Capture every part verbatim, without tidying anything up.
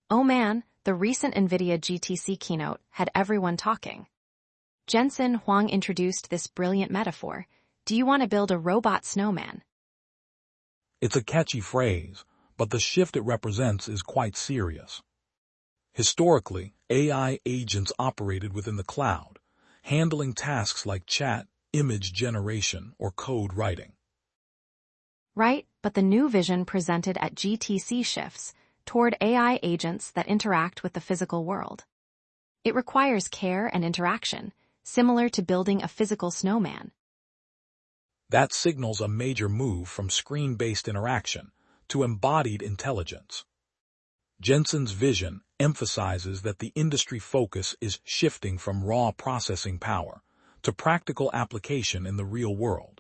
Oh man, the recent NVIDIA G T C keynote had everyone talking. Jensen Huang introduced this brilliant metaphor. Do you want to build a robot snowman? It's a catchy phrase, but the shift it represents is quite serious. Historically, A I agents operated within the cloud, handling tasks like chat, image generation, or code writing. Right, but the new vision presented at G T C shifts toward A I agents that interact with the physical world. It requires care and interaction, similar to building a physical snowman. That signals a major move from screen-based interaction to embodied intelligence. Jensen's vision emphasizes that the industry focus is shifting from raw processing power to practical application in the real world.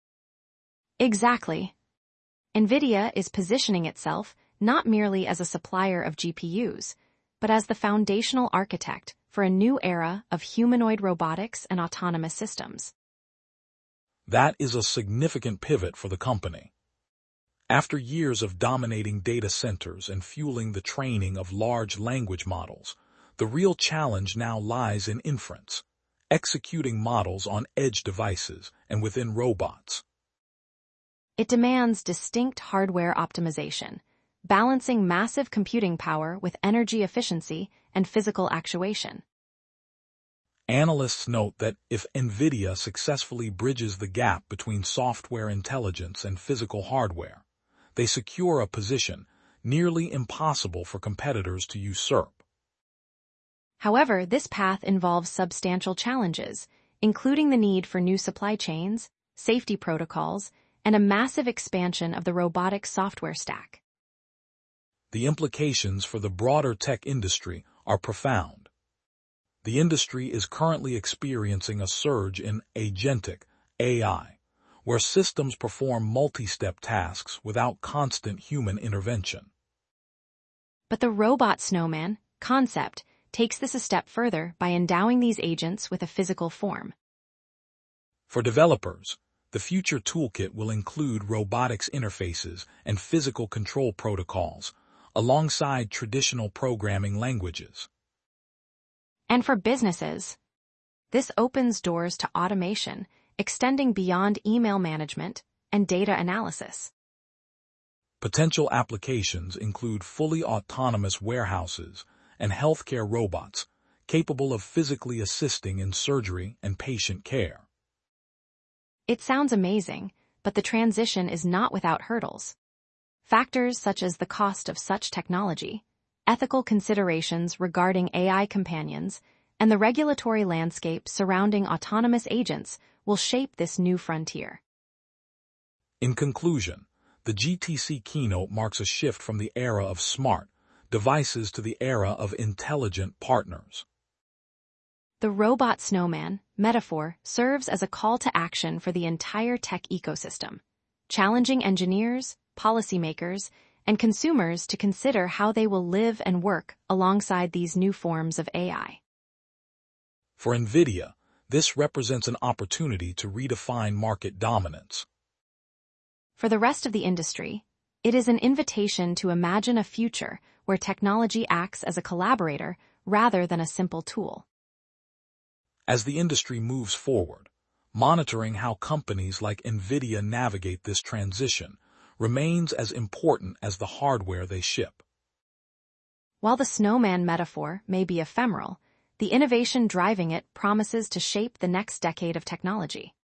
Exactly. NVIDIA is positioning itself not merely as a supplier of G P Us, but as the foundational architect for a new era of humanoid robotics and autonomous systems. That is a significant pivot for the company. After years of dominating data centers and fueling the training of large language models, the real challenge now lies in inference, executing models on edge devices and within robots. It demands distinct hardware optimization, balancing massive computing power with energy efficiency and physical actuation. Analysts note that if NVIDIA successfully bridges the gap between software intelligence and physical hardware, they secure a position nearly impossible for competitors to usurp. However, this path involves substantial challenges, including the need for new supply chains, safety protocols, and a massive expansion of the robotics software stack. The implications for the broader tech industry are profound. The industry is currently experiencing a surge in agentic A I, where systems perform multi-step tasks without constant human intervention. But the robot snowman concept takes this a step further by endowing these agents with a physical form. For developers, the future toolkit will include robotics interfaces and physical control protocols, alongside traditional programming languages. And for businesses, this opens doors to automation, extending beyond email management and data analysis. Potential applications include fully autonomous warehouses and healthcare robots capable of physically assisting in surgery and patient care. It sounds amazing, but the transition is not without hurdles. Factors such as the cost of such technology, ethical considerations regarding A I companions, and the regulatory landscape surrounding autonomous agents will shape this new frontier. In conclusion, the G T C keynote marks a shift from the era of smart devices to the era of intelligent partners. The robot snowman metaphor serves as a call to action for the entire tech ecosystem, challenging engineers, policymakers, and consumers to consider how they will live and work alongside these new forms of A I. For NVIDIA, this represents an opportunity to redefine market dominance. For the rest of the industry, it is an invitation to imagine a future where technology acts as a collaborator rather than a simple tool. As the industry moves forward, monitoring how companies like NVIDIA navigate this transition remains as important as the hardware they ship. While the snowman metaphor may be ephemeral, the innovation driving it promises to shape the next decade of technology.